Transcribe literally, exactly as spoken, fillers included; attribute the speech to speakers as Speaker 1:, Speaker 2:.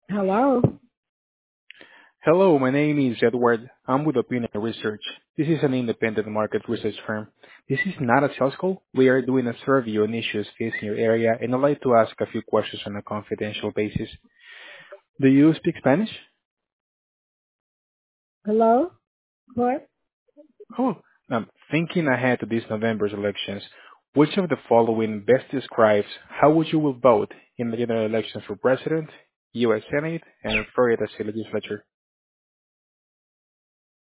Speaker 1: Hello.
Speaker 2: Hello, my name is Edward. I'm with Opinion Research. This is an independent market research firm. This is not a sales call. We are doing a survey on issues facing your area, and I'd like to ask a few questions on a confidential basis. Do you speak Spanish?
Speaker 1: Hello. What?
Speaker 2: Oh, I'm thinking ahead to this November's elections. Which of the following best describes how would you will vote in the general elections for president, U S Senate, and Florida State Legislature?